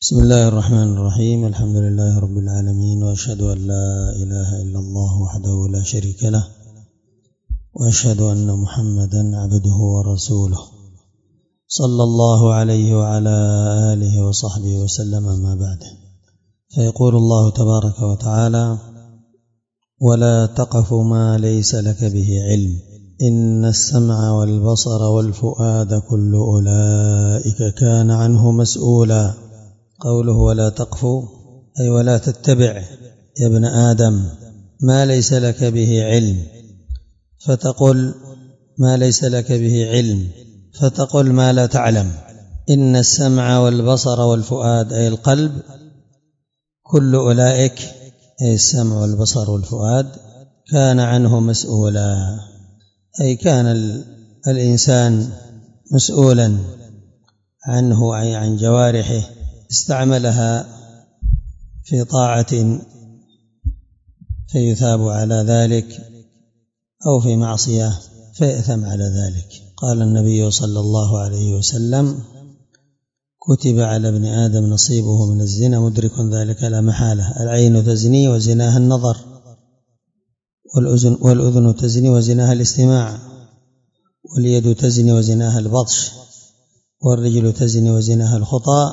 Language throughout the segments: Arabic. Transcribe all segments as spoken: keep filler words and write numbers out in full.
بسم الله الرحمن الرحيم. الحمد لله رب العالمين، وأشهد أن لا إله إلا الله وحده لا شريك له، وأشهد أن محمدا عبده ورسوله صلى الله عليه وعلى آله وصحبه وسلم. ما بعد، فيقول الله تبارك وتعالى: ولا تقف ما ليس لك به علم إن السمع والبصر والفؤاد كل أولئك كان عنه مسؤولا. قوله ولا تقف أي ولا تتبع يا ابن آدم ما ليس لك به علم، فتقل ما ليس لك به علم، فتقل ما لا تعلم. إن السمع والبصر والفؤاد أي القلب، كل أولئك أي السمع والبصر والفؤاد كان عنه مسؤولا، أي كان الإنسان مسؤولا عنه، أي عن جوارحه استعملها في طاعة فيثاب على ذلك، أو في معصية فيأثم على ذلك. قال النبي صلى الله عليه وسلم: كتب على ابن آدم نصيبه من الزنا مدرك ذلك لا محالة. العين تزني وزناها النظر، والأذن, والأذن تزني وزناها الاستماع، واليد تزني وزناها البطش، والرجل تزني وزناها الخطأ،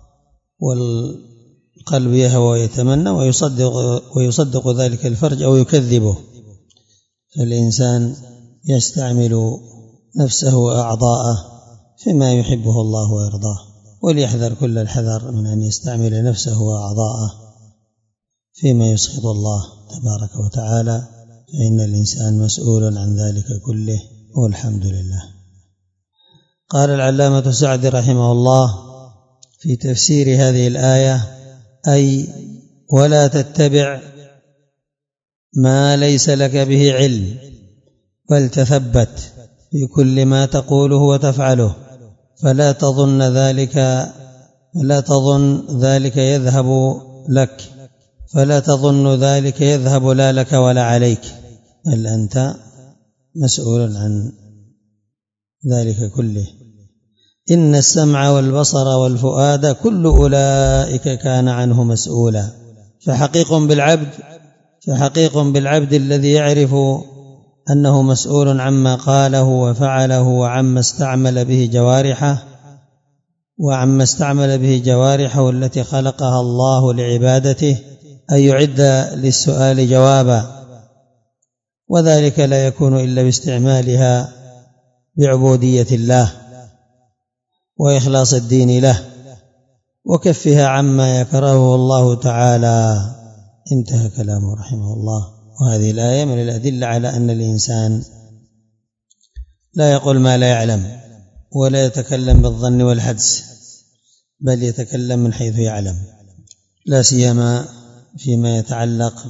والقلب يهوى ويتمنى ويصدق, ويصدق ذلك الفرج أو يكذبه. فالإنسان يستعمل نفسه وأعضاءه فيما يحبه الله ويرضاه، وليحذر كل الحذر من أن يستعمل نفسه وأعضاءه فيما يسخط الله تبارك وتعالى، فإن الإنسان مسؤول عن ذلك كله، والحمد لله. قال العلامة سعدي رحمه الله في تفسير هذه الآية: أي ولا تتبع ما ليس لك به علم، بل تثبت في كل ما تقوله وتفعله، فلا تظن ذلك لا تظن ذلك يذهب لك فلا تظن ذلك يذهب لا لك ولا عليك، بل أنت مسؤول عن ذلك كله. إن السمع والبصر والفؤاد كل أولئك كان عنه مسؤولا. فحقيق بالعبد فحقيق بالعبد الذي يعرف أنه مسؤول عما قاله وفعله وعما استعمل به جوارحه وعما استعمل به جوارحه التي خلقها الله لعبادته، أن يعد للسؤال جوابا، وذلك لا يكون إلا باستعمالها بعبودية الله وإخلاص الدين له وكفها عما يكرهه الله تعالى. انتهى كلامه رحمه الله. وهذه الآية من الأدلة على أن الإنسان لا يقول ما لا يعلم، ولا يتكلم بالظن والحدس، بل يتكلم من حيث يعلم، لا سيما فيما يتعلق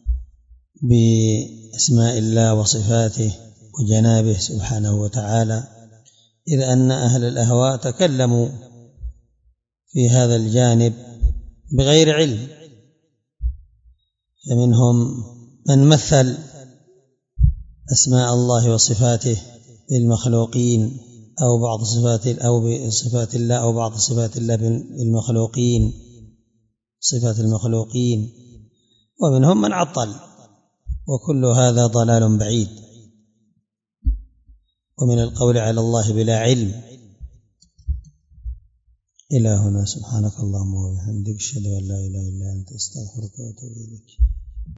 بأسماء الله وصفاته وجنابه سبحانه وتعالى، إذ أن أهل الأهواء تكلموا في هذا الجانب بغير علم، فمنهم من مثل أسماء الله وصفاته بالمخلوقين، أو بعض صفات أو بصفات الله أو بعض صفات الله بالمخلوقين صفات المخلوقين، ومنهم من عطل، وكل هذا ضلال بعيد، ومن القول على الله بلا علم. إلى هنا، سبحانك اللهم وبحمدك، أشهد أن لا إله إلا أنت، أستغفرك وأتوب إليك.